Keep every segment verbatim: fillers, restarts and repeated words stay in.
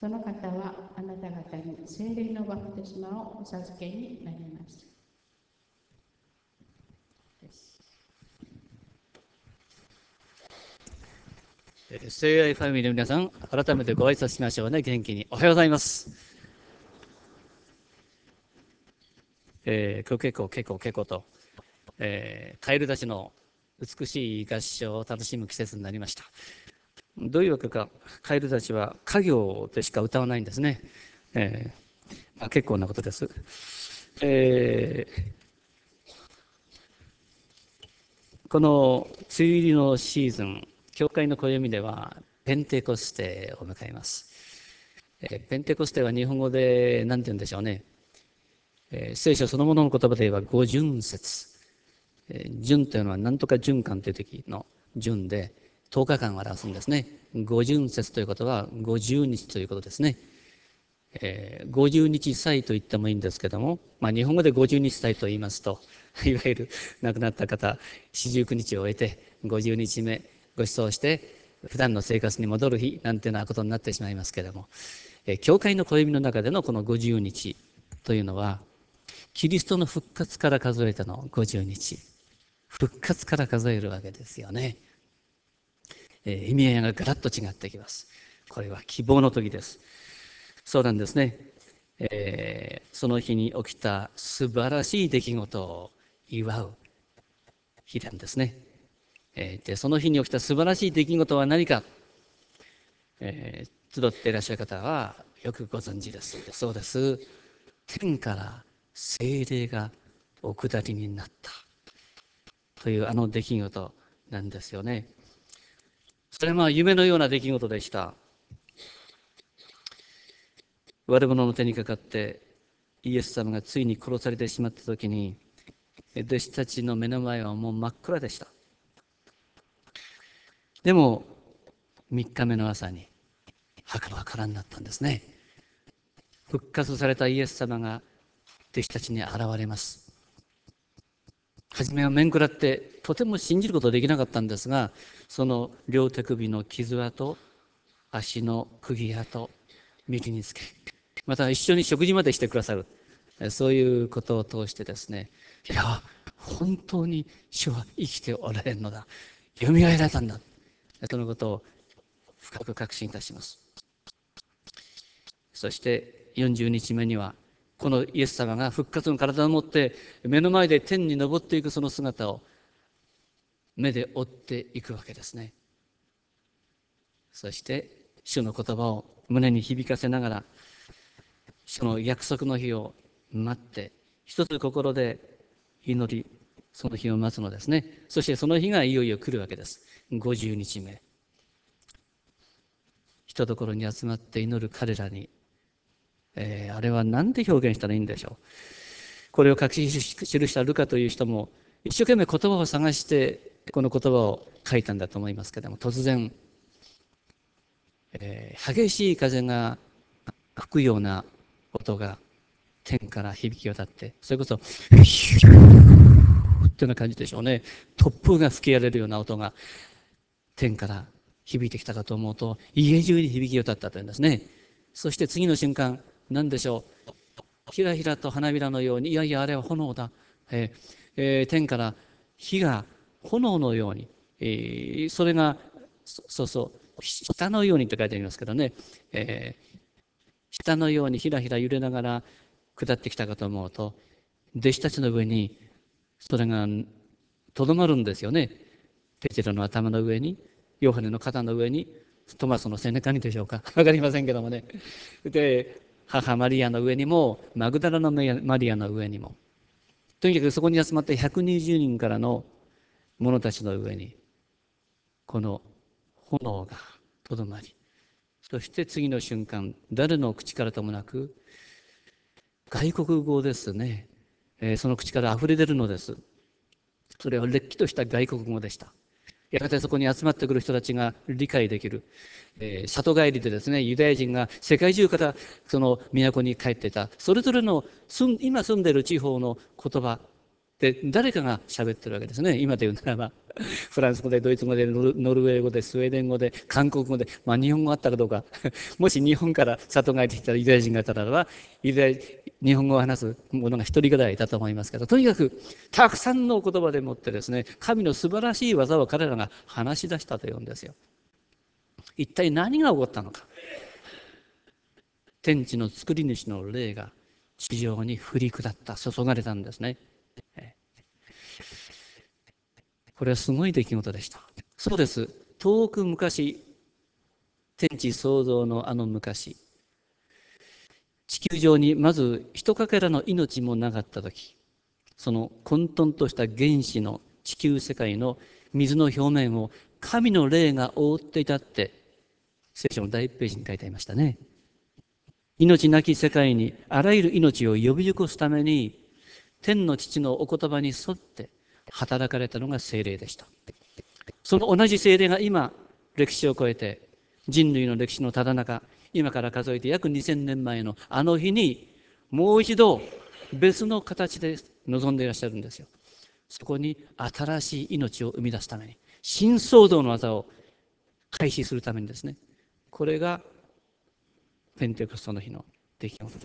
その方はあなた方に聖霊のバプテスマをお授けになります。 聖愛ファミリーの皆さん、改めてご挨拶しましょうね。元気に。おはようございます。えー、結構結構結構と、えー、カエルたちの美しい合唱を楽しむ季節になりました。どういうわけか、カエルたちは家業でしか歌わないんですね。えーまあ、結構なことです。えー、この梅雨入りのシーズン、教会の暦ではペンテコステを迎えます。えー、ペンテコステは日本語で何て言うんでしょうね。えー、聖書そのものの言葉で言えば五旬節。えー、旬というのは何とか循環という時の旬でとおかかんを表すんですね。五旬節ということはごじゅうにちということですね。えー、ごじゅうにち祭と言ってもいいんですけども、まあ、日本語でごじゅうにち祭と言いますと、いわゆる亡くなった方四十九日を終えてごじゅうにちめご馳走して普段の生活に戻る日なんていうようなことになってしまいますけれども、えー、教会の暦の中でのこのごじゅうにちというのはキリストの復活から数えてのごじゅうにち、復活から数えるわけですよね。えー、意味合いがガラッと違ってきます。これは希望の時です。そうなんですね。えー、その日に起きた素晴らしい出来事を祝う日なんですね。えー、でその日に起きた素晴らしい出来事は何か、えー、集っていらっしゃる方はよくご存知です。そうです。天から聖霊がお下りになったというあの出来事なんですよね。それはまあ夢のような出来事でした。悪者の手にかかってイエス様がついに殺されてしまった時に、弟子たちの目の前はもう真っ暗でした。でもみっかめの朝に墓場からになったんですね。復活されたイエス様が弟子たちに現れます。初めは面食らってとても信じることができなかったんですが、その両手首の傷跡、足の釘跡、右につけ、また一緒に食事までしてくださる、そういうことを通してですね、いや本当に主は生きておられるのだ、よみがえられたんだ、そのことを深く確信いたします。そしてよんじゅうにちめにはこのイエス様が復活の体を持って目の前で天に昇っていくその姿を目で追っていくわけですね。そして主の言葉を胸に響かせながら、主の約束の日を待って一つ心で祈り、その日を待つのですね。そしてその日がいよいよ来るわけです。ごじゅうにちめ、ひとところに集まって祈る彼らに、えー、あれは何で表現したらいいんでしょう。これを書き記したルカという人も一生懸命言葉を探してこの言葉を書いたんだと思いますけれども、突然、えー、激しい風が吹くような音が天から響き渡って、それこそヒューっていうような感じでしょうね。突風が吹き荒れるような音が天から響いてきたかと思うと、家中に響き渡ったというんですね。そして次の瞬間、何でしょう、ひらひらと花びらのように、いやいやあれは炎だ、えーえー、天から火が炎のように、えー、それがそそうそう下のようにと書いてありますけどね、えー、下のようにひらひら揺れながら下ってきたかと思うと、弟子たちの上にそれがとどまるんですよね。ペテロの頭の上に、ヨハネの肩の上に、トマスの背中にでしょうか、分かりませんけどもね。で母マリアの上にも、マグダラのマリアの上にも、とにかくそこに集まってひゃくにじゅうにんからの者たちの上にこの炎がとどまり、そして次の瞬間、誰の口からともなく外国語ですね、えー、その口からあふれ出るのです。それはれっきとした外国語でした。やがてそこに集まってくる人たちが理解できる、えー、里帰りでですね、ユダヤ人が世界中からその都に帰っていた、それぞれの今住んでいる地方の言葉で、誰かが喋ってるわけですね。今で言うならば、フランス語で、ドイツ語で、ノルノルウェー語で、スウェーデン語で、韓国語で、まあ日本語あったかどうか、もし日本から里帰ってきたらユダヤ人がいたならば、ユダヤ日本語を話す者が一人ぐらいいたと思いますけど、とにかく、たくさんの言葉でもってですね、神の素晴らしい技を彼らが話し出したというんですよ。一体何が起こったのか。天地の作り主の霊が地上に降り下った、注がれたんですね。これはすごい出来事でした。そうです。遠く昔、天地創造のあの昔、地球上にまず一かけらの命もなかったとき、その混沌とした原始の地球世界の水の表面を神の霊が覆っていたって聖書の第一ページに書いてありましたね。命なき世界にあらゆる命を呼び起こすために天の父のお言葉に沿って働かれたのが聖霊でした。その同じ聖霊が今歴史を超えて人類の歴史のただ中、今から数えて約にせんねんまえのあの日にもう一度別の形で臨んでいらっしゃるんですよ。そこに新しい命を生み出すために、新創造の技を開始するためにですね、これがペンテコステの日の出来事です。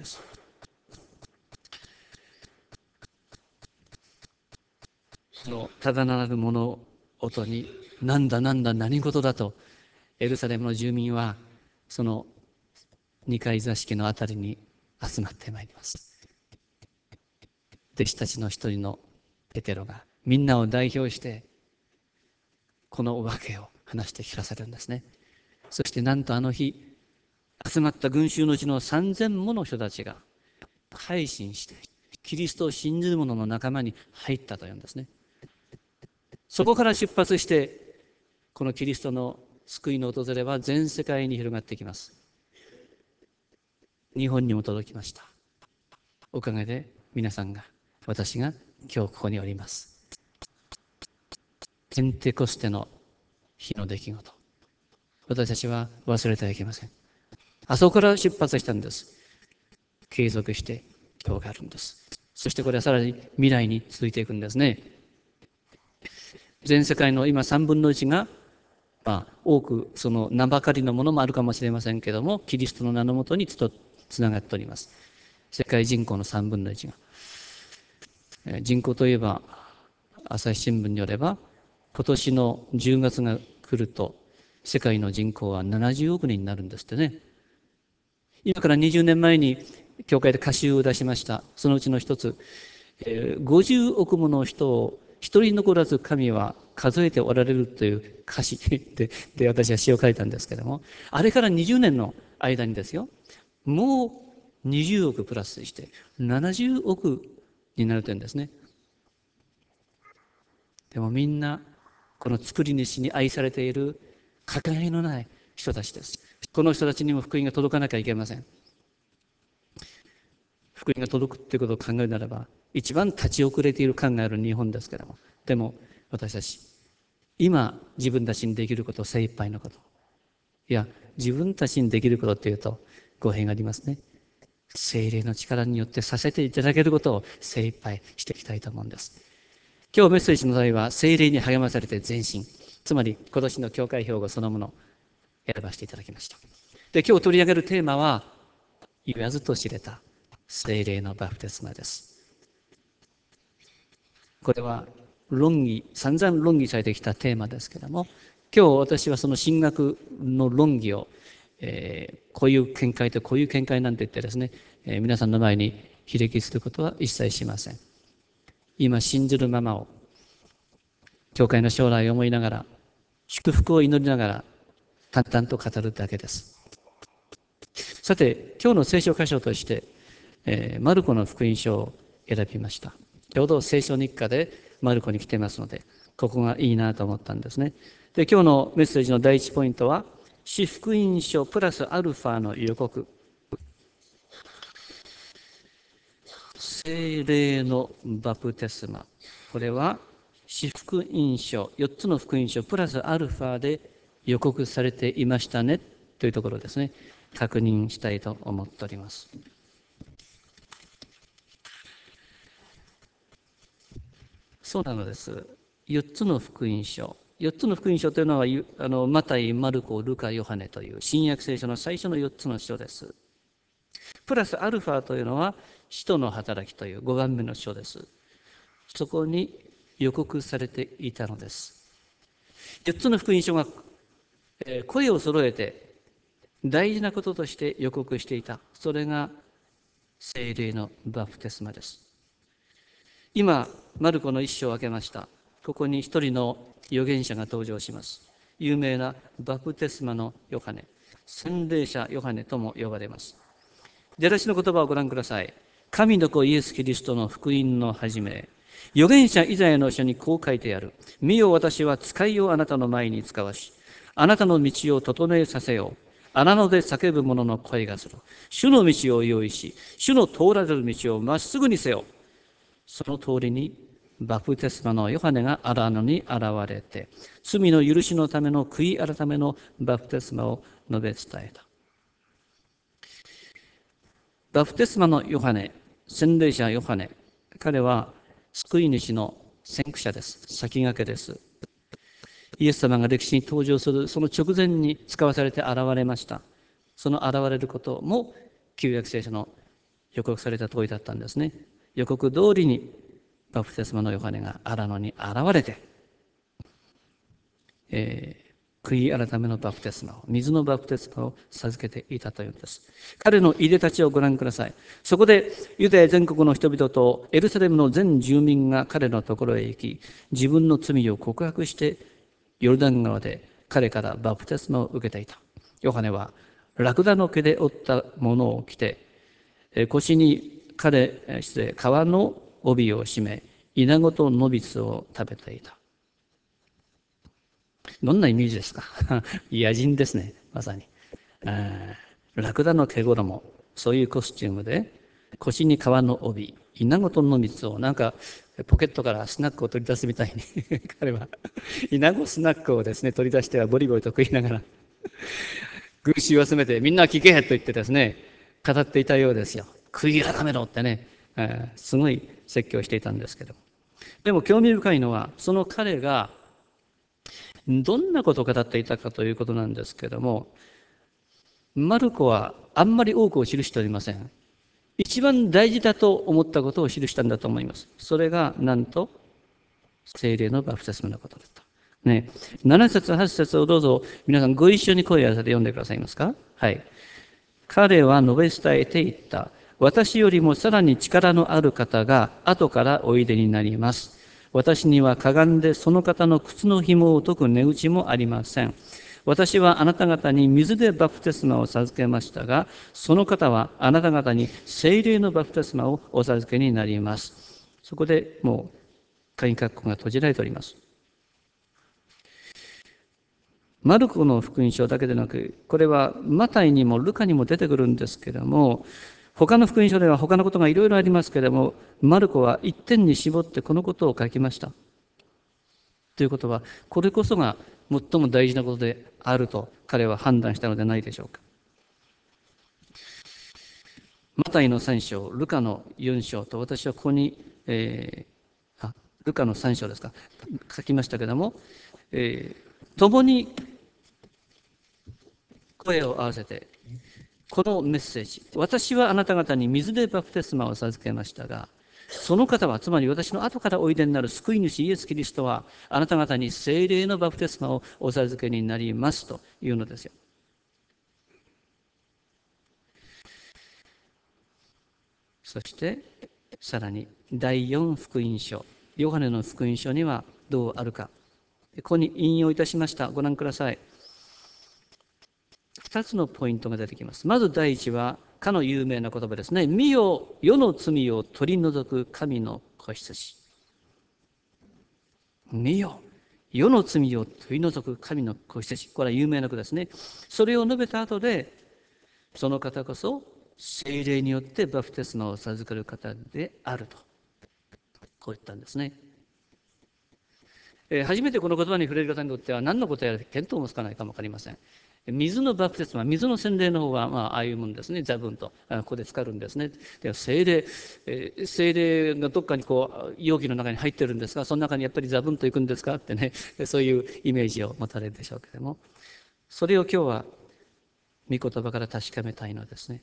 そのただならぬ物音に、なんだなんだ何事だとエルサレムの住民はその二階座敷のあたりに集まってまいります。弟子たちの一人のペテロがみんなを代表してこの訳を話して聞かせるんですね。そしてなんとあの日集まった群衆のうちの三千もの人たちが改心してキリストを信じる者の仲間に入ったというんですね。そこから出発してこのキリストの救いの訪れは全世界に広がってきます。日本にも届きました。おかげで皆さんが、私が今日ここにおります。ペンテコステの日の出来事、私たちは忘れてはいけません。あそこから出発したんです。継続して今日があるんです。そしてこれはさらに未来に続いていくんですね。全世界の今さんぶんのいちが、まあ、多くその名ばかりのものもあるかもしれませんけれども、キリストの名のもとにつとつながっております。世界人口のさんぶんのいちが。人口といえば、朝日新聞によれば、今年のじゅうがつが来ると、世界の人口はななじゅうおくにんになるんですってね。今からにじゅうねんまえに、教会で歌集を出しました。そのうちの一つ、ごじゅうおくもの人を一人残らず神は数えておられるという歌詞 で, で私は詩を書いたんですけれども、あれからにじゅうねんの間にですよ、もうにじゅうおくプラスしてななじゅうおくになるというんですね。でもみんなこの作り主に愛されているかけがえのない人たちです。この人たちにも福音が届かなきゃいけません。福音が届くということを考えるならば、一番立ち遅れている感がある日本ですけれども、でも私たち今自分たちにできること、精一杯のこと、いや自分たちにできることっていうと語弊がありますね。聖霊の力によってさせていただけることを精一杯していきたいと思うんです。今日メッセージの題は聖霊に励まされて前進、つまり今年の教会標語そのものを選ばせていただきました。で、今日取り上げるテーマは言わずと知れた聖霊のバプテスマです。これは論議、散々論議されてきたテーマですけれども、今日私はその神学の論議を、えー、こういう見解とこういう見解なんて言ってですね、えー、皆さんの前にひれきすることは一切しません。今信じるままを、教会の将来を思いながら、祝福を祈りながら淡々と語るだけです。さて、今日の聖書箇所として、えー、マルコの福音書を選びました。ちょうど聖書日課でマルコに来てますので、ここがいいなと思ったんですね。で、今日のメッセージの第一ポイントは、四福音書プラスアルファの予告。聖霊のバプテスマ。これは、四福音書、よっつの福音書プラスアルファで予告されていましたね、というところですね。確認したいと思っております。 そうなのです。よっつの福音書。よっつの福音書というのは、あのマタイ、マルコ、ルカ、ヨハネという新約聖書の最初のよっつの書です。プラスアルファというのは、使徒の働きというごばんめの書です。そこに予告されていたのです。よっつの福音書が声を揃えて大事なこととして予告していた。それが聖霊のバプテスマです。今、マルコの一章を開けました。ここに一人の預言者が登場します。有名なバプテスマのヨハネ、洗礼者ヨハネとも呼ばれます。出だしの言葉をご覧ください。神の子イエス・キリストの福音の始め。預言者イザヤの書にこう書いてある。見よ、私は使いをあなたの前に使わし、あなたの道を整えさせよう。穴ので叫ぶ者の声がする。主の道を用意し、主の通られる道をまっすぐにせよ。その通りにバプテスマのヨハネが荒野に現れて、罪の許しのための悔い改めのバプテスマを述べ伝えた。バプテスマのヨハネ、洗礼者ヨハネ、彼は救い主の先駆者です。先駆けです。イエス様が歴史に登場するその直前に使わされて現れました。その現れることも旧約聖書の予告された通りだったんですね。予告通りにバプテスマのヨハネが荒野に現れて、えー悔い改めのバプテスマを、水のバプテスマを授けていたというんです。彼のいでたちをご覧ください。そこでユダヤ全国の人々とエルサレムの全住民が彼のところへ行き、自分の罪を告白してヨルダン川で彼からバプテスマを受けていた。ヨハネはラクダの毛で折ったものを着て、腰に彼して皮の帯を締め、稲子と野蜜を食べていた。どんなイメージですか？野人ですね、まさに。ラクダの毛衣、そういうコスチュームで、腰に革の帯、稲子との蜜を、なんかポケットからスナックを取り出すみたいに彼は稲子スナックをですね、取り出してはボリボリと食いながら、群衆を集めて、みんな聞けと言ってですね、語っていたようですよ。悔い改めろってね、えーすごい説教していたんですけど。でも興味深いのは、その彼がどんなことを語っていたかということなんですけども、マルコはあんまり多くを記しておりません。一番大事だと思ったことを記したんだと思います。それがなんと聖霊のバプテスマのことだった。ね、なな節はち節をどうぞ皆さんご一緒に声を合わせて読んでくださいますか。はい。彼は述べ伝えていった。私よりもさらに力のある方が後からおいでになります。私にはかがんでその方の靴の紐を解く値打ちもありません。私はあなた方に水でバプテスマを授けましたが、その方はあなた方に聖霊のバプテスマをお授けになります。そこでもう鍵括弧が閉じられております。マルコの福音書だけでなく、これはマタイにもルカにも出てくるんですけれども、他の福音書では他のことがいろいろありますけれども、マルコは一点に絞ってこのことを書きました。ということは、これこそが最も大事なことであると彼は判断したのではないでしょうか。マタイのさん章、ルカのよん章と、私はここに、えー、あルカのさん章ですか、書きましたけれども、えー、共に声を合わせて、このメッセージ、私はあなた方に水でバプテスマを授けましたが、その方は、つまり私の後からおいでになる救い主イエス・キリストは、あなた方に聖霊のバプテスマをお授けになりますというのですよ。そして、さらにだいよん福音書、ヨハネの福音書にはどうあるか。ここに引用いたしました。ご覧ください。ふたつのポイントが出てきます。まず第一は、かの有名な言葉ですね。見よ、世の罪を取り除く神の子羊。見よ、世の罪を取り除く神の子羊。これは有名な句ですね。それを述べた後で、その方こそ聖霊によってバプテスマを授かる方であると、こう言ったんですね。えー初めてこの言葉に触れる方にとっては何のことやら見当もつかないかもわかりません。 水のバプテスマ、水の洗礼の方は、まあ、ああいうもんですね。座分と、ここで使うんですね。で、聖霊、えー、聖霊がどっかにこう、容器の中に入ってるんですが、その中にやっぱり座分と行くんですかってね、そういうイメージを持たれるでしょうけれども、それを今日は、御言葉から確かめたいのですね。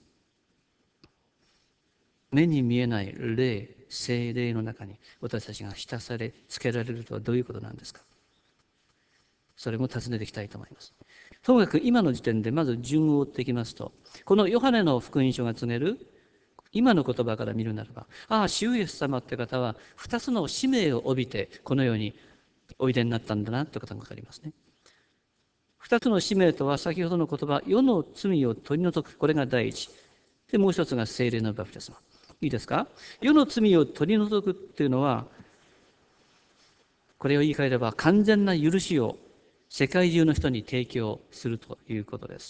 目に見えない霊、聖霊の中に私たちが浸され、つけられるとはどういうことなんですか。それも尋ねていきたいと思います。ともかく今の時点でまず順を追っていきますと、このヨハネの福音書が告げる今の言葉から見るならば、ああ、主イエス様って方は二つの使命を帯びてこのようにおいでになったんだなということが分かりますね。二つの使命とは先ほどの言葉、世の罪を取り除く、これが第一。で、もう一つが聖霊のバプテスマ。いいですか。世の罪を取り除くっていうのは、これを言い換えれば完全な許しを世界中の人に提供するということです。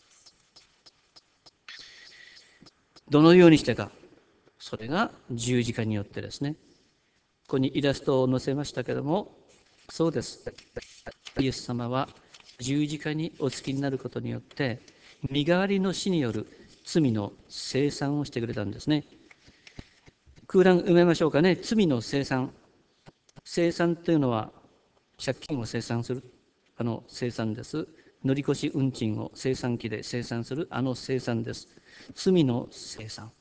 どのようにしてか。それが十字架によってですね。ここにイラストを載せましたけども、そうです。イエス様は十字架にお付きになることによって、身代わりの死による罪の清算をしてくれたんですね。空欄埋めましょうかね。罪の清算。清算というのは、借金を清算する、あの清算です。乗り越し運賃を清算機で清算する、あの清算です。罪の清算。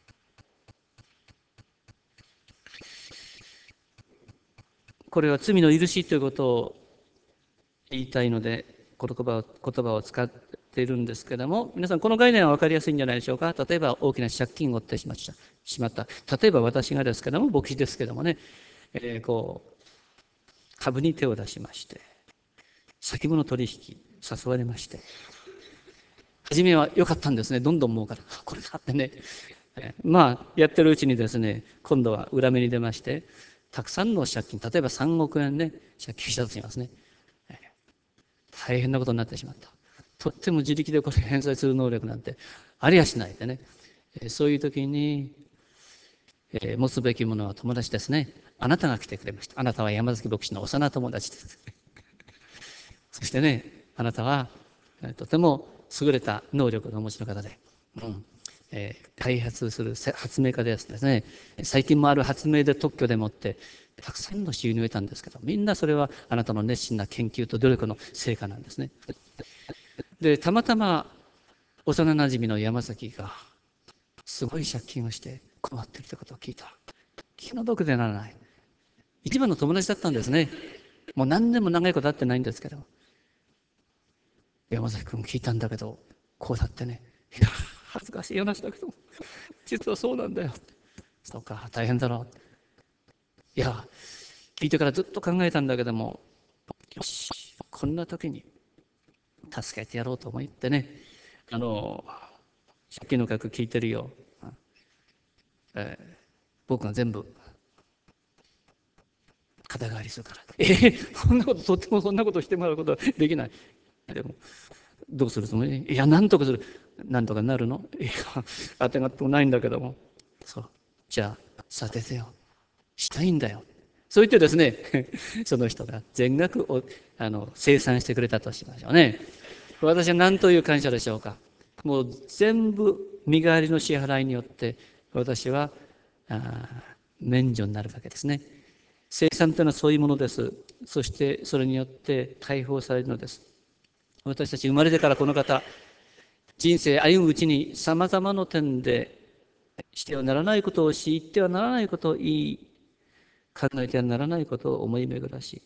これは罪の許しということを言いたいので、言葉を言葉を使っているんですけれども、皆さん、この概念は分かりやすいんじゃないでしょうか。例えば、大きな借金を負ってしまった。しまった例えば、私がですけれども、牧師ですけれどもね、えー、こう、株に手を出しまして、先物取引、誘われまして、初めは良かったんですね。どんどん儲かる。これだってね。まあ、やってるうちにですね、今度は裏目に出まして、たくさんの借金、例えばさんおくえんね、借金したとしますね。大変なことになってしまった。とっても自力でこれ返済する能力なんてありやしないでね。そういう時に、えー、持つべきものは友達ですね。あなたが来てくれました。あなたは山崎牧師の幼友達です。そしてね、あなたはとても優れた能力のお持ちの方で、うんえー、開発する発明家ですね。最近もある発明で特許でもってたくさんの収入を得たんですけど、みんなそれはあなたの熱心な研究と努力の成果なんですね。で、たまたま幼なじみの山崎がすごい借金をして困っているということを聞いた。気の毒でならない。一番の友達だったんですね。もう何年も長いこと会ってないんですけど、山崎君聞いたんだけど、こうだってね、いや、恥ずかしい話だけど、実はそうなんだよ。そうか、大変だろう。いや、聞いてからずっと考えたんだけども、よし、こんな時に助けてやろうと思ってね、あの、借金の額聞いてるよ。えー、僕が全部肩代わりするから。えー、そんなこと、とってもそんなことしてもらうことはできない。でも、どうするつもり？いや、なんとかする。なんとかなるの？いや、当てがってもないんだけども。そう。じゃあ、させてよ。したいんだよ。そう言ってですね、その人が全額をあの清算してくれたとしましょうね。私は何という感謝でしょうか。もう全部身代わりの支払いによって私はあ免除になるわけですね。清算というのはそういうものです。そしてそれによって解放されるのです。私たち生まれてからこの方、人生歩むうちにさまざまな点でしてはならないことをし、言ってはならないことを言い、考えてはならないことを思い巡らし、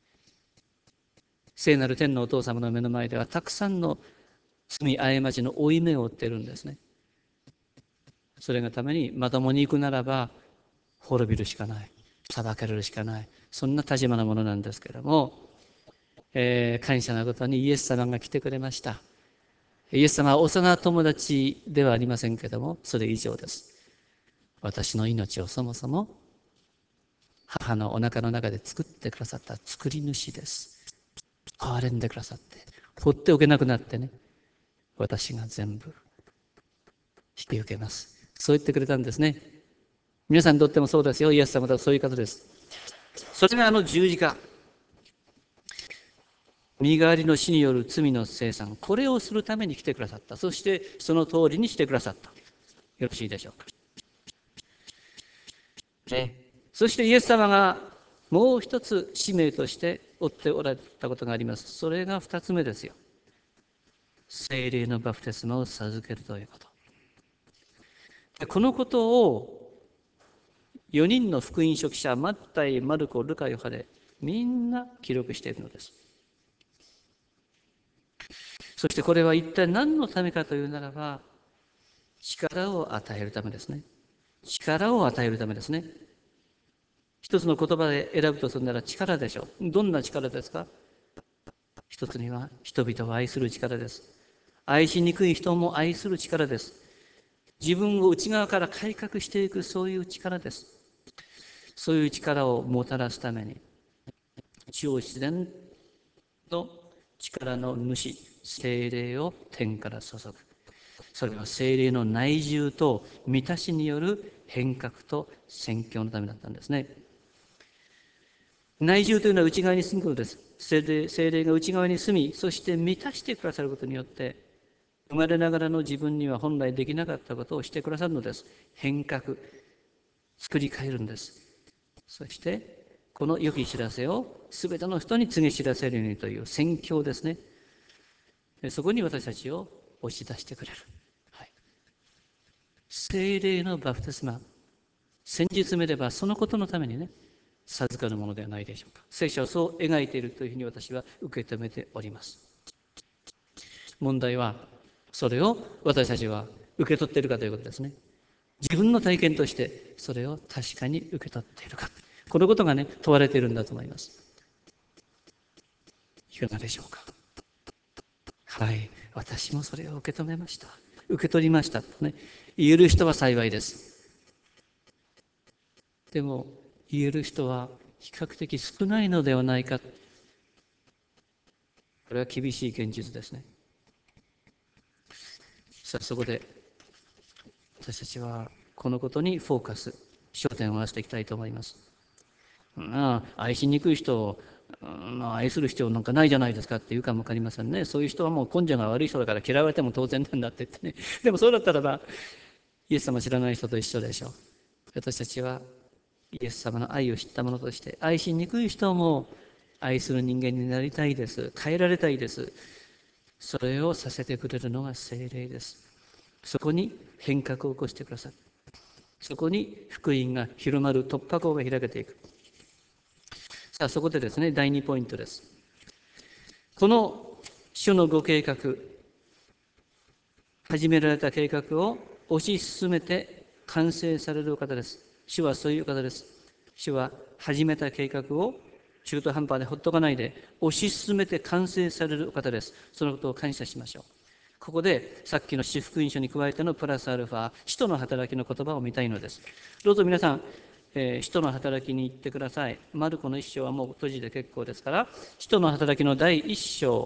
聖なる天のお父様の目の前ではたくさんの罪過ちの負い目を負っているんですね。それがためにまともに行くならば滅びるしかない、裁かれるしかない、そんな立場なものなんですけれども、えー、感謝なことにイエス様が来てくれました。イエス様は幼友達ではありませんけれども、それ以上です。私の命をそもそも母のお腹の中で作ってくださった作り主です。憐れんでくださって、放っておけなくなってね、私が全部引き受けます。そう言ってくれたんですね。皆さんにとってもそうですよ。イエス様とはそういう方です。それがあの十字架。 身代わりの死による罪の清算、これをするために来てくださった。そしてその通りにしてくださった。よろしいでしょうか。ね、そしてイエス様がもう一つ使命として負っておられたことがあります。それが二つ目ですよ。聖霊のバプテスマを授けるということ。このことをよにんの福音書記者、マッタイ、マルコ、ルカ、ヨハネ、みんな記録しているのです。そしてこれは一体何のためかというならば、力を与えるためですね。力を与えるためですね。一つの言葉で選ぶとするなら力でしょう。どんな力ですか？一つには人々を愛する力です。愛しにくい人も愛する力です。自分を内側から改革していく、そういう力です。そういう力をもたらすために、超自然の力の主、聖霊を天から注ぐ。それは聖霊の内住と満たしによる変革と宣教のためだったんですね。内住というのは内側に住むことです。聖霊、聖霊が内側に住み、そして満たしてくださることによって、生まれながらの自分には本来できなかったことをしてくださるのです。変革、作り変えるんです。そして、この良き知らせをすべての人に告げ知らせるようにという宣教ですね。そこに私たちを押し出してくれる。はい、聖霊のバプテスマ、先日見ればそのことのためにね、授かるものではないでしょうか。聖書はそう描いているというふうに私は受け止めております。問題は、それを私たちは受け取っているかということですね。自分の体験としてそれを確かに受け取っているか。このことがね、問われているんだと思います。いかがでしょうか。はい、私もそれを受け止めました。受け取りましたとね、言える人は幸いです。でも、言える人は比較的少ないのではないか。これは厳しい現実ですね。さあ、そこで私たちはこのことにフォーカス、焦点を合わせていきたいと思います。ああ、愛しにくい人を、まあ、愛する必要なんかないじゃないですかって言うかもわかりませんね。そういう人はもう根性が悪い人だから嫌われても当然なんだって言ってね。でもそうだったらば、イエス様を知らない人と一緒でしょう。私たちはイエス様の愛を知った者として、愛しにくい人も愛する人間になりたいです。変えられたいです。それをさせてくれるのが聖霊です。そこに変革を起こしてください。そこに福音が広まる突破口が開けていく。さあ、そこでですね、だいにポイントです。この主のご計画、始められた計画を推し進めて完成されるお方です。主はそういう方です。主は始めた計画を中途半端でほっとかないで推し進めて完成されるお方です。そのことを感謝しましょう。ここでさっきの四福音書に加えてのプラスアルファ、使徒の働きの言葉を見たいのです。どうぞ皆さん、えー、使徒の働きに行ってください。マルコの一章はもう閉じて結構ですから、使徒の働きの第一章、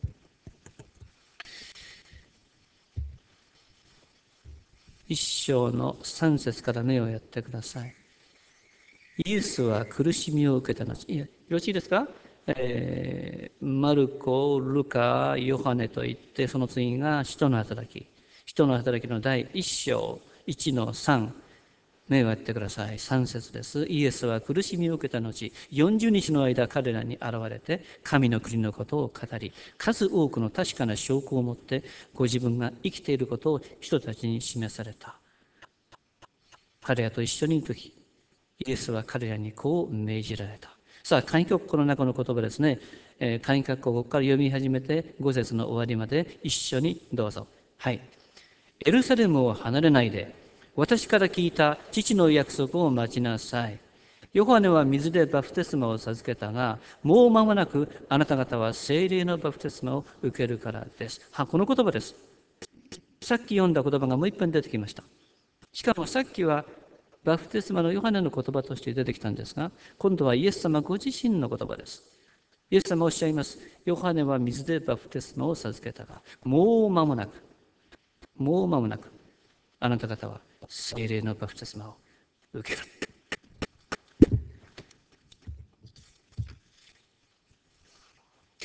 一章の三節から目をやってください。イエスは苦しみを受けたのです。いや、よろしいですか？えー、マルコ、ルカ、ヨハネといって、その次が使徒の働き。使徒の働きの第一章、一の三。目をやってください。三節です。イエスは苦しみを受けた後、よんじゅうにちの間彼らに現れて、神の国のことを語り、数多くの確かな証拠を持って、ご自分が生きていることを人たちに示された。彼らと一緒にいるとき、イエスは彼らにこう命じられた。さあ、簡易括弧の中の言葉ですね。えー、簡易括弧をここから読み始めて、ご節の終わりまで一緒にどうぞ。はい。エルサレムを離れないで、私から聞いた父の約束を待ちなさい。ヨハネは水でバプテスマを授けたが、もう間もなくあなた方は聖霊のバプテスマを受けるからです。は、この言葉です。さっき読んだ言葉がもう一遍出てきました。しかもさっきはバプテスマのヨハネの言葉として出てきたんですが、今度はイエス様ご自身の言葉です。イエス様おっしゃいます。ヨハネは水でバプテスマを授けたが、もう間もなく、もう間もなく、あなた方は聖霊のバプテスマを受ける。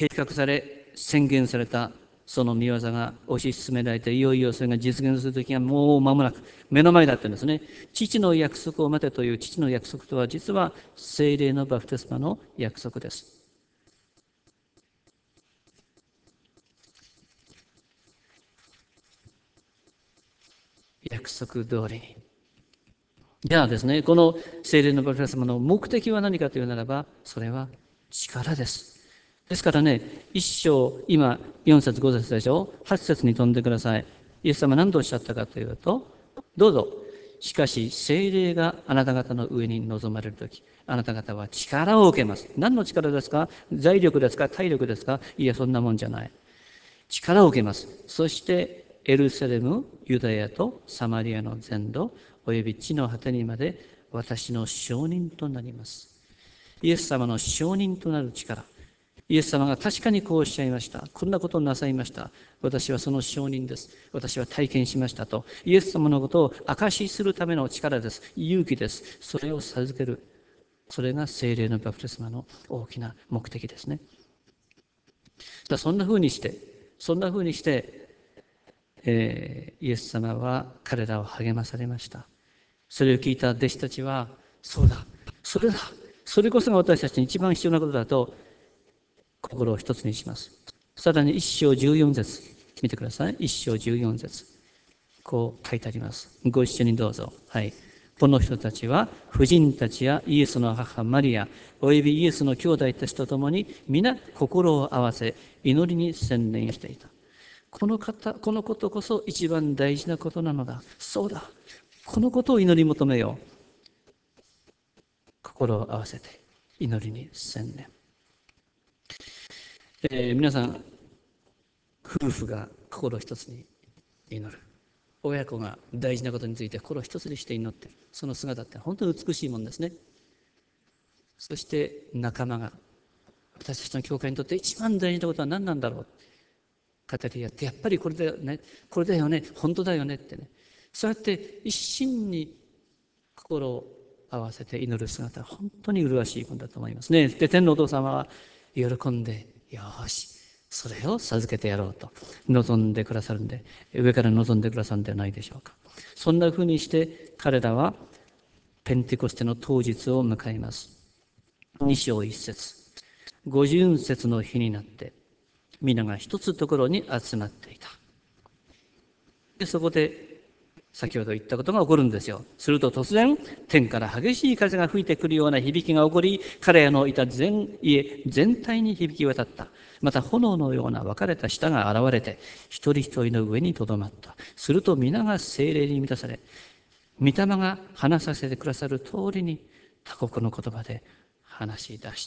計画され宣言されたその御業が推し進められて、いよいよそれが実現する時がもう間もなく目の前だったんですね。父の約束を待てという父の約束とは、実は聖霊のバプテスマの約束です。約束通りに。じゃあですね、この聖霊のバプテスマの目的は何かというならば、それは力です。ですからね、一章、今よん節ご節でしょ、はち節に飛んでください。イエス様は何とおっしゃったかというと、どうぞ、しかし聖霊があなた方の上に臨まれるとき、あなた方は力を受けます。何の力ですか？財力ですか？体力ですか？いや、そんなもんじゃない。力を受けます。そしてエルサレム、ユダヤとサマリアの全土、および地の果てにまで私の証人となります。イエス様の証人となる力。イエス様が確かにこうおっしゃいました。こんなことをなさいました。私はその証人です。私は体験しましたと。イエス様のことを証しするための力です。勇気です。それを授ける。それが聖霊のバプテスマの大きな目的ですね。だそんな風にして、そんな風にして、えーイエス様は彼らを励まされました。それを聞いた弟子たちは、そうだ、それだ、それこそが私たちに一番必要なことだと心を一つにします。さらに一章十四節見てください。一章十四節こう書いてあります。ご一緒にどうぞ。はい。この人たちは婦人たちやイエスの母マリアおよびイエスの兄弟たちと共に皆心を合わせ祈りに専念していた。この方、このことこそ一番大事なことなのだ。そうだ。このことを祈り求めよう。心を合わせて祈りに専念。えー皆さん、夫婦が心一つに祈る。親子が大事なことについて心一つにして祈っている。その姿って本当に美しいものですね。そして仲間が、私たちの教会にとって一番大事なことは何なんだろう。語り合って、やっぱりこれだよね、これだよね、本当だよねってね。そうやって一心に心を合わせて祈る姿は本当に麗しいものだと思いますね。で、天のお父様は喜んで、よし、それを授けてやろうと望んでくださるんで、上から望んでくださるんではないでしょうか。そんなふうにして彼らはペンテコステの当日を迎えます。に章いち節、五巡節の日になって皆が一つところに集まっていた。でそこで先ほど言ったことが起こるんですよ。すると突然天から激しい風が吹いてくるような響きが起こり、彼らのいた全家全体に響き渡った。また炎のような分かれた舌が現れて一人一人の上にとどまった。すると皆が聖霊に満たされ、御霊が話させてくださる通りに他国の言葉で話し出した。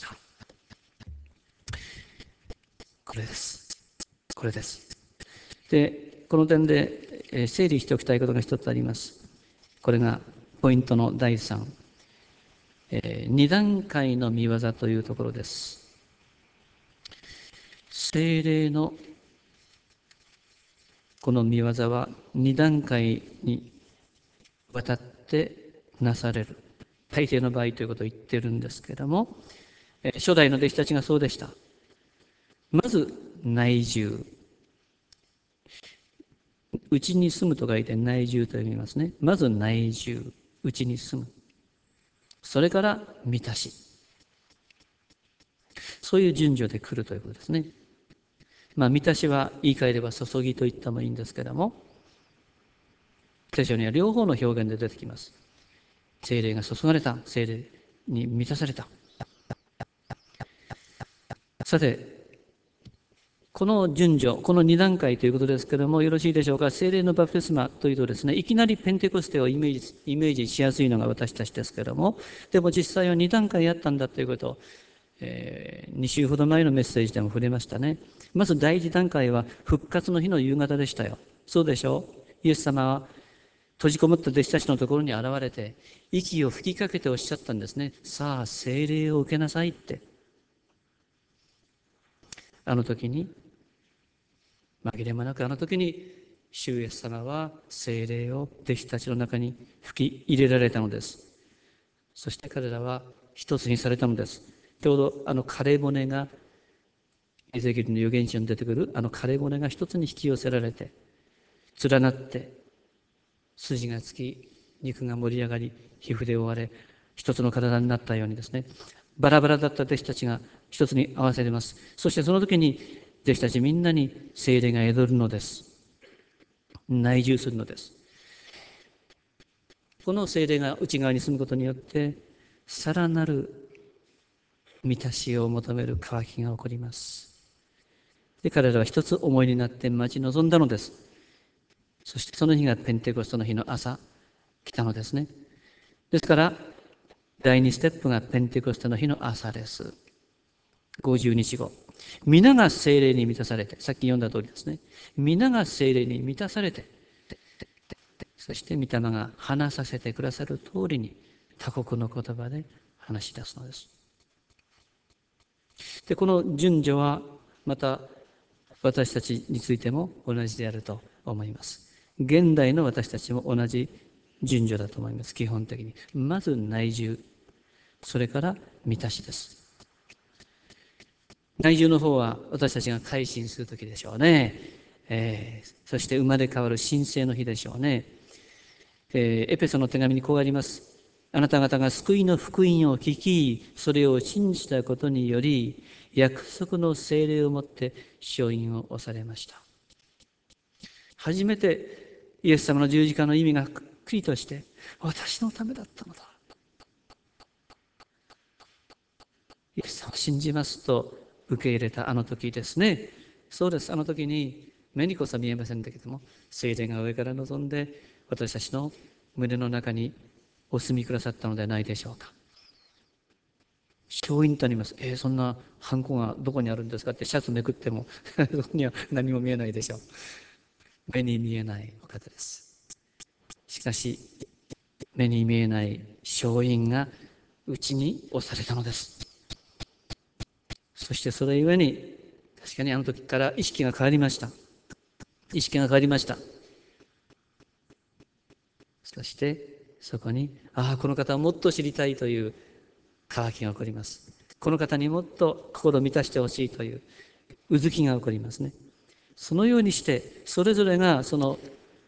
これです。これです。で、この点でえー整理しておきたいことが一つあります。これがポイントのだいさん、えー、に段階の見業というところです。聖霊のこの見業はに段階にわたってなされる。大抵の場合ということを言っているんですけれども、えー初代の弟子たちがそうでした。まず内住。うちに住むと書いて内住と読みますね。まず内住。うちに住む。それから満たし。そういう順序で来るということですね。まあ、満たしは言い換えれば注ぎと言ってもいいんですけれども、聖書には両方の表現で出てきます。聖霊が注がれた、聖霊に満たされた。さて、この順序、このに段階ということですけれども、よろしいでしょうか。聖霊のバプテスマというとですね、いきなりペンテコステをイメージ、イメージしやすいのが私たちですけれども、でも実際はに段階あったんだということを、えー、に週ほど前のメッセージでも触れましたね。まず第一段階は復活の日の夕方でしたよ。そうでしょう。イエス様は閉じこもった弟子たちのところに現れて、息を吹きかけておっしゃったんですね。さあ、聖霊を受けなさいって。あの時に、紛れもなくあの時に、主イエス様は聖霊を弟子たちの中に吹き入れられたのです。そして彼らは一つにされたのです。ちょうどあの枯れ骨がエゼキエルの預言書に出てくるあの枯れ骨が一つに引き寄せられて、連なって筋がつき、肉が盛り上がり、皮膚で覆われ、一つの体になったようにですね、バラバラだった弟子たちが一つに合わせれます。そしてその時に弟子たちみんなに聖霊が宿るのです。内住するのです。この聖霊が内側に住むことによって、さらなる満たしを求める渇きが起こります。で、彼らは一つ思いになって待ち望んだのです。そしてその日がペンテコステの日の朝、来たのですね。ですから、第二ステップがペンテコステの日の朝です。ごじゅうにちご。皆が聖霊に満たされて、さっき読んだ通りですね。皆が聖霊に満たされて、そして御霊が話させてくださる通りに他国の言葉で話し出すのです。で、この順序はまた私たちについても同じであると思います。現代の私たちも同じ順序だと思います。基本的に。まず内住、それから満たしです。内住の方は私たちが改心するときでしょうね。えー、そして生まれ変わる神聖の日でしょうね。えー、エペソの手紙にこうあります。あなた方が救いの福音を聞き、それを信じたことにより、約束の聖霊をもって勝因を押されました。初めてイエス様の十字架の意味がくっきりとして、私のためだったのだ。イエス様を信じますと受け入れたあの時ですね。そうです。あの時に目にこそ見えませんだけども、聖霊が上から望んで私たちの胸の中にお住みくださったのではないでしょうか。勝因とあります。えー、そんなハンコがどこにあるんですかってシャツめくってもそこには何も見えないでしょう。目に見えないお方です。しかし目に見えない勝因が内に押されたのです。そしてそれゆえに確かにあの時から意識が変わりました。意識が変わりました。そしてそこに、ああ、この方をもっと知りたいという渇きが起こります。この方にもっと心を満たしてほしいといううずきが起こりますね。そのようにしてそれぞれがその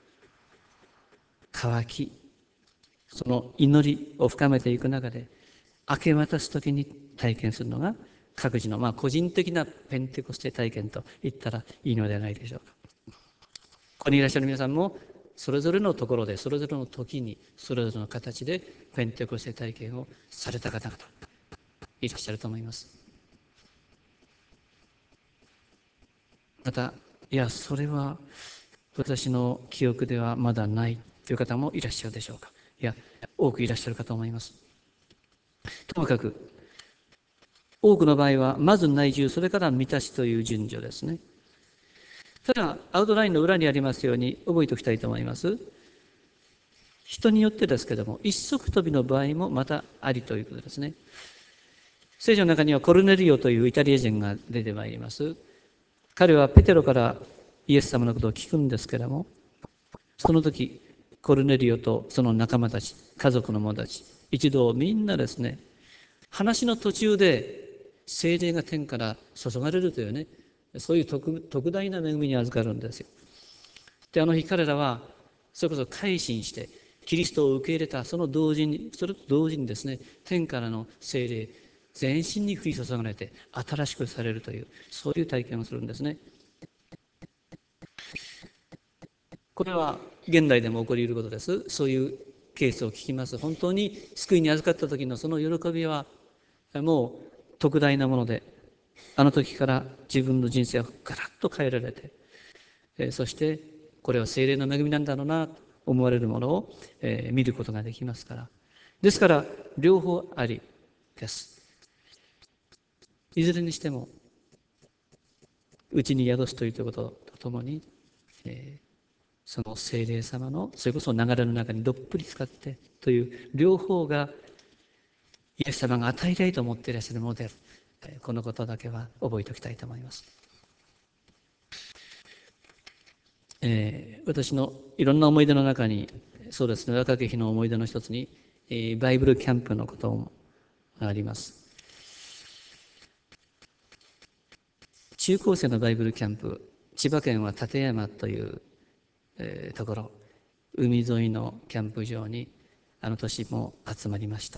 渇き、その祈りを深めていく中で明け渡すときに体験するのが各自の、まあ、個人的なペンテコステ体験と言ったらいいのではないでしょうか。ここにいらっしゃる皆さんもそれぞれのところでそれぞれの時にそれぞれの形でペンテコステ体験をされた方々いらっしゃると思います。また、いやそれは私の記憶ではまだないという方もいらっしゃるでしょうか。いや多くいらっしゃるかと思います。ともかく多くの場合はまず内住、それから満たしという順序ですね。ただアウトラインの裏にありますように覚えておきたいと思います。人によってですけども一足飛びの場合もまたありということですね。聖書の中にはコルネリオというイタリア人が出てまいります。彼はペテロからイエス様のことを聞くんですけれども、その時コルネリオとその仲間たち、家族の者たち一同みんなですね、話の途中で聖霊が天から注がれるというね、そういう 特, 特大な恵みに預かるんですよ。で、あの日彼らはそれこそ改心してキリストを受け入れたその同時に、それと同時にですね、天からの聖霊全身に降り注がれて新しくされるという、そういう体験をするんですね。これは現代でも起こり得ることです。そういうケースを聞きます。本当に救いに預かった時のその喜びはもう特大なもので、あの時から自分の人生をガラッと変えられて、えー、そしてこれは聖霊の恵みなんだろうなと思われるものを、えー、見ることができますから。ですから両方ありです。いずれにしてもうちに宿すということとともに、えー、その聖霊様のそれこそ流れの中にどっぷり使ってという両方がイエス様が与えたいと思っていらっしゃるものである。このことだけは覚えておきたいと思います。えー、私のいろんな思い出の中に、そうですね、若き日の思い出の一つに、えー、バイブルキャンプのことがあります。 中高生のバイブルキャンプ、千葉県は館山という、えーところ、海沿いのキャンプ場にあの年も集まりました。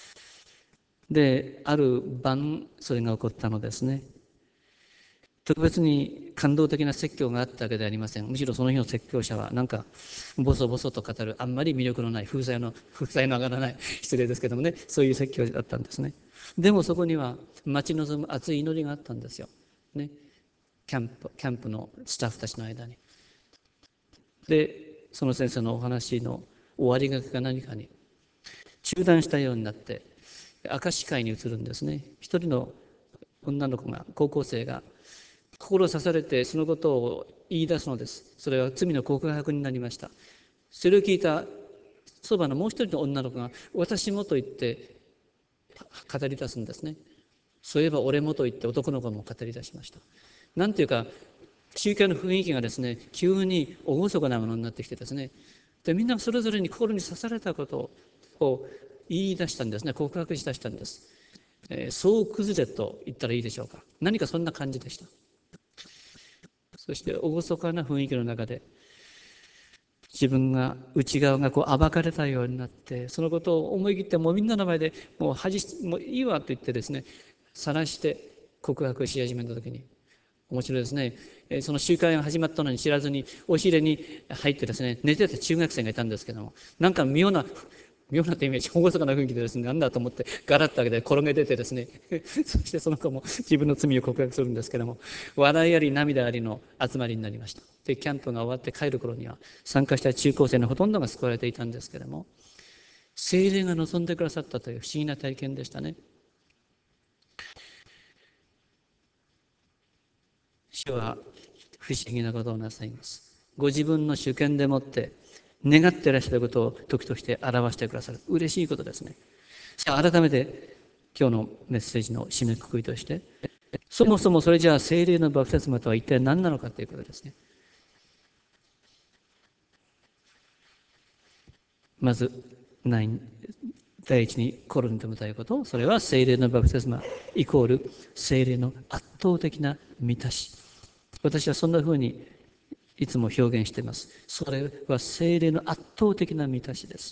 で、ある晩それが起こったのですね。特別に感動的な説教があったわけではありません。むしろその日の説教者はなんかボソボソと語る、あんまり魅力のない、風采の風采の上がらない、失礼ですけどもね、そういう説教だったんですね。でもそこには待ち望む熱い祈りがあったんですよ、ね、キャンプキャンプのスタッフたちの間に。でその先生のお話の終わりがけか何かに中断したようになって明石会に移るんですね。一人の女の子が、高校生が心を刺されてそのことを言い出すのです。それは罪の告白になりました。それを聞いたそばのもう一人の女の子が私もと言って語り出すんですね。そういえば俺もと言って男の子も語り出しました。なんていうか宗教の雰囲気がですね、急に厳かなものになってきてですね、でみんなそれぞれに心に刺されたことを言い出したんですね。告白し出したんです。えー、総崩れと言ったらいいでしょうか。何かそんな感じでした。そして厳かな雰囲気の中で自分が内側がこう暴かれたようになって、そのことを思い切ってもうみんなの前でもう恥しもういいわと言ってですね、晒して告白し始めた時に面白いですね。その集会が始まったのに知らずに押し入れに入ってですね、寝てた中学生がいたんですけども、なんか妙な妙なというイメージ、厳かな雰囲気でですね、なんだと思ってガラッと開けて転げ出てですねそしてその子も自分の罪を告白するんですけども、笑いあり涙ありの集まりになりました。でキャンプが終わって帰る頃には参加した中高生のほとんどが救われていたんですけども、聖霊が望んでくださったという不思議な体験でしたね。主は不思議なことをなさいます。ご自分の主権でもって願っていらっしゃることを時として表してくださる。嬉しいことですね。さあ改めて今日のメッセージの締めくくりとして、そもそもそれじゃあ聖霊のバプテスマとは一体何なのかということですね。まず第一に心に留めたいこと、それは聖霊のバプテスマイコール聖霊の圧倒的な満たし。私はそんなふうにいつも表現しています。それは聖霊の圧倒的な満たしです。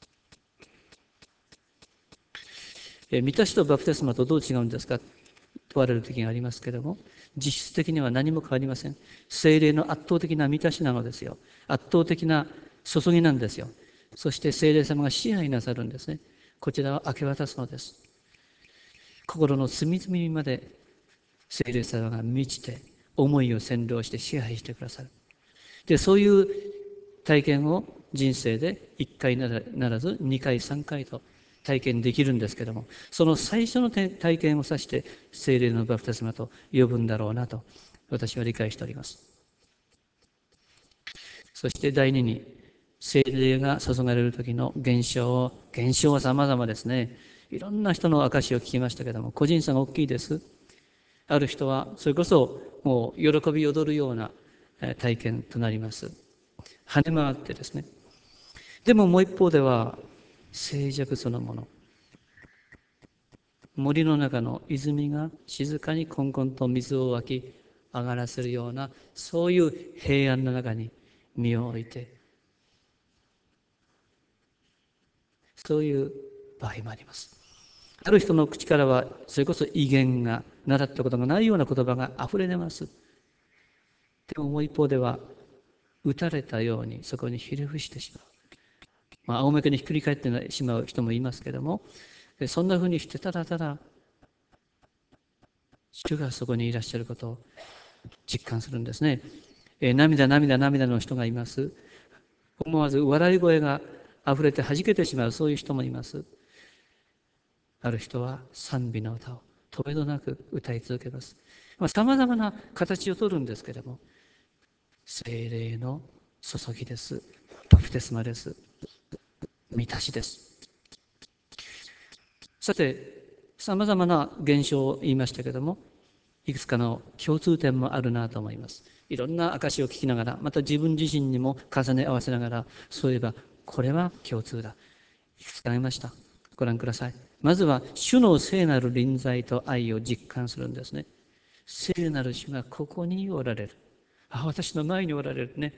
え満たしとバプテスマとどう違うんですか問われる時がありますけれども、実質的には何も変わりません。聖霊の圧倒的な満たしなのですよ。圧倒的な注ぎなんですよ。そして聖霊様が支配なさるんですね。こちらを明け渡すのです。心の隅々にまで聖霊様が満ちて思いを占領して支配してくださる。でそういう体験を人生でいっかいならずにかいさんかいと体験できるんですけども、その最初の体験を指して聖霊のバプテスマと呼ぶんだろうなと私は理解しております。そして第二に、聖霊が注がれる時の現象現象は様々ですね。いろんな人の証を聞きましたけども、個人差が大きいです。ある人はそれこそもう喜び踊るような体験となります。跳ね回ってですね。でももう一方では静寂そのもの、森の中の泉が静かにこんこんと水を湧き上がらせるような、そういう平安の中に身を置いて、そういう場合もあります。ある人の口からはそれこそ威厳が、習ったことがないような言葉があふれ出ます。でももう一方では打たれたようにそこにひれ伏してしまう、まあ、仰向けにひっくり返ってしまう人もいますけれども、そんなふうにしてただただ主がそこにいらっしゃることを実感するんですね。えー、涙涙涙の人がいます。思わず笑い声があふれて弾けてしまう、そういう人もいます。ある人は賛美の歌を止めどなく歌い続けます。さまざ、まな形をとるんですけれども、聖霊の注ぎです。バプテスマです。満たしです。さて、さまざまな現象を言いましたけれども、いくつかの共通点もあるなと思います。いろんな証を聞きながら、また自分自身にも重ね合わせながら、そういえばこれは共通だ、いくつかありました。ご覧ください。まずは主の聖なる臨在と愛を実感するんですね。 聖なる主がここにおられる。あ、私の前におられるね。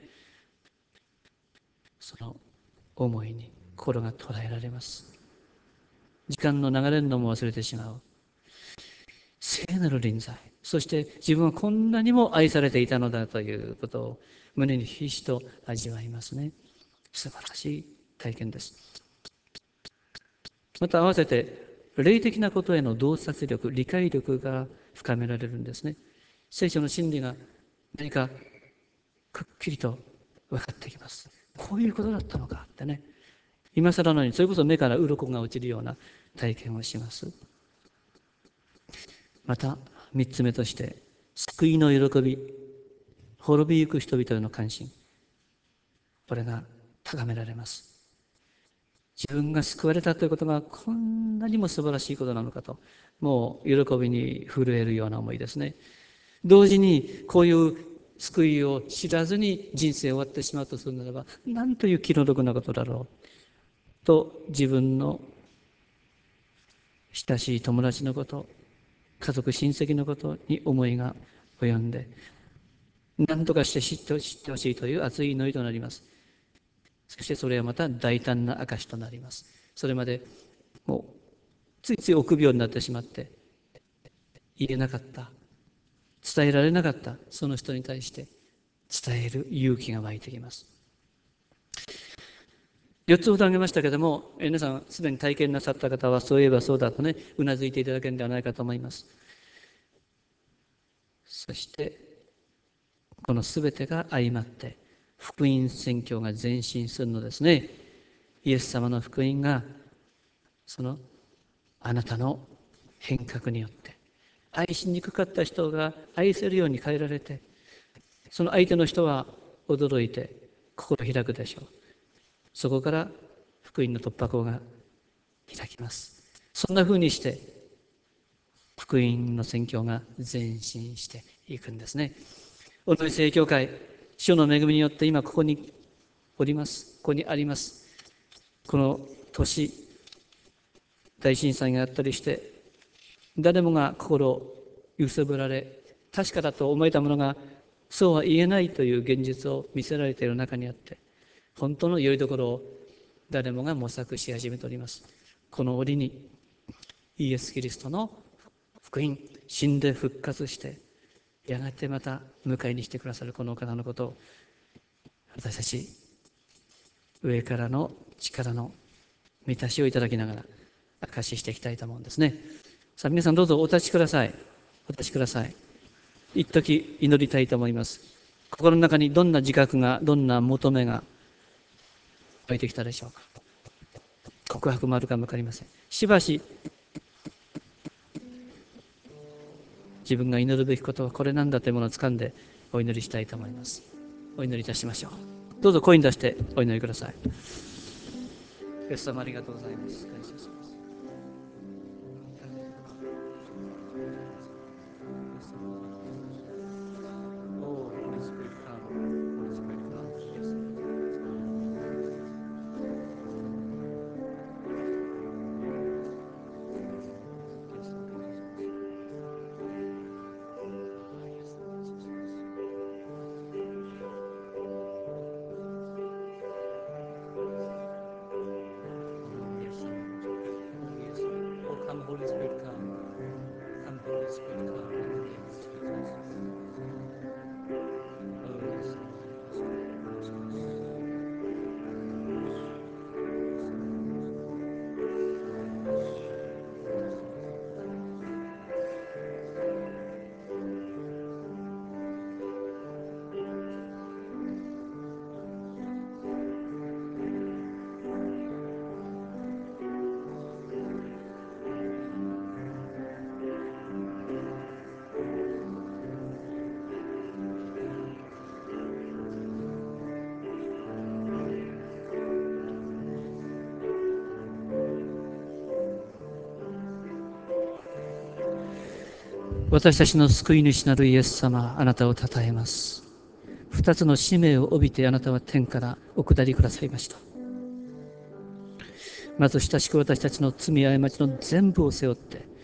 その思いに心が捉えられます。時間の流れるのも忘れてしまう。聖なる臨在。そして自分はこんなにも愛されていたのだということを胸にひしひしと味わいますね。素晴らしい体験です。また合わせて霊的なことへの洞察力、理解力が深められるんですね。聖書の真理が何かくっきりと分かってきます。こういうことだったのかってね。今更のようにそれこそ目から鱗が落ちるような体験をします。また三つ目として、救いの喜び、滅びゆく人々への関心、これが高められます。自分が救われたということがこんなにも素晴らしいことなのかと、もう喜びに震えるような思いですね。同時にこういう救いを知らずに人生を終わってしまうとするならば、なんという気の毒なことだろうと、自分の親しい友達のこと、家族親戚のことに思いが及んで、何とかして知って知ってほしいという熱い祈りとなります。そしてそれはまた大胆な証となります。それまでもうついつい臆病になってしまって言えなかった、伝えられなかったその人に対して伝える勇気が湧いてきます。よっつほど挙げましたけれども、皆さんすでに体験なさった方はそういえばそうだとね、うなずいていただけるのではないかと思います。そしてこのすべてが相まって福音宣教が前進するのですね。イエス様の福音がそのあなたの変革によって愛しにくかった人が愛せるように変えられて、その相手の人は驚いて心開くでしょう。そこから福音の突破口が開きます。そんなふうにして福音の宣教が前進していくんですね。おのり聖教会、主の恵みによって今ここにおります。ここにあります。この年大震災があったりして、誰もが心を揺さぶられ、確かだと思えたものがそうは言えないという現実を見せられている中にあって、本当のよりどころを誰もが模索し始めております。この折にイエス・キリストの福音、死んで復活してやがてまた迎えに来てくださるこのお方のことを、私たち上からの力の満たしをいただきながら証ししていきたいと思うんですね。さあ皆さんどうぞお立ちください。お立ちください。一時祈りたいと思います。心の中にどんな自覚が、どんな求めが湧いてきたでしょうか。告白もあるかも分かりません。しばし自分が祈るべきことはこれなんだというものを掴んでお祈りしたいと思います。お祈りいたしましょう。どうぞ声に出してお祈りください。イエス様ありがとうございます。感謝します。Oh, Holy Spirit, come. Holy Spirit, come. Yes. Yes. Oh, come, Holy Spirit, come. Come, Holy Spirit, come. In the name of Jesus. Oh, yes. Yes,私たちの救い主なるイエス様、あなたを称えます。二つの使命を帯びてあなたは天からお下りくださいました。まず親しく私たちの罪や過ちの全部を背負って、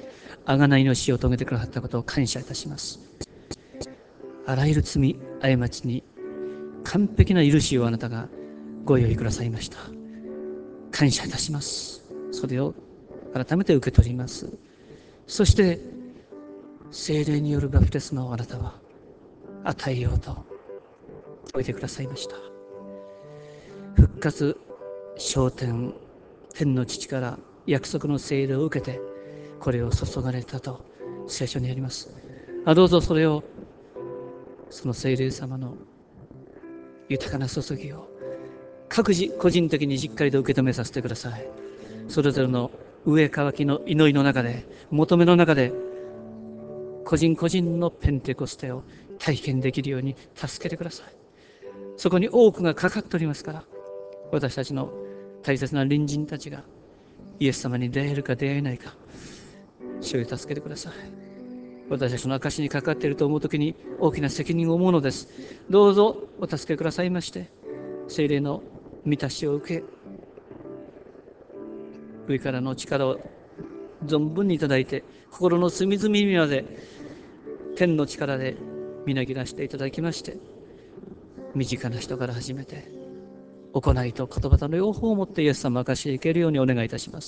贖いの死を遂げてくださったことを感謝いたします。あらゆる罪、過ちに完璧な許しをあなたがご用意くださいました。感謝いたします。それを改めて受け取ります。そして聖霊によるバプテスマをあなたは与えようとおいてくださいました。復活、昇天、天の父から約束の聖霊を受けてこれを注がれたと聖書にあります。あ、どうぞそれを、その聖霊様の豊かな注ぎを各自個人的にしっかりと受け止めさせてください。それぞれの上乾きの祈りの中で、求めの中で、個人個人のペンテコステを体験できるように助けてください。そこに多くがかかっておりますから、私たちの大切な隣人たちがイエス様に出会えるか出会えないか、主を助けてください。私たちの証にかかっていると思うときに大きな責任を負うのです。どうぞお助けくださいまして、聖霊の満たしを受け、上からの力を存分にいただいて、心の隅々にまで天の力でみなぎらしていただきまして、身近な人から始めて行いと言葉との両方をもってイエス様を明かしていけるようにお願いいたします。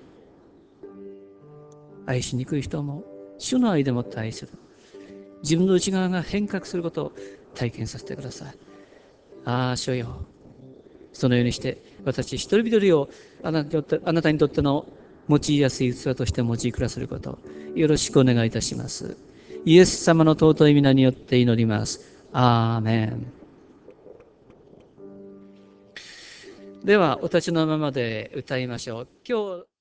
愛しにくい人も主の愛でもって愛する、自分の内側が変革することを体験させてください。ああ、主よ、そのようにして私一人一人をあなたにとって、あなたにとっての用いやすい器として用いくださることをよろしくお願いいたします。イエス様の尊い皆によって祈ります。アーメン。ではお立ちのままで歌いましょう。今日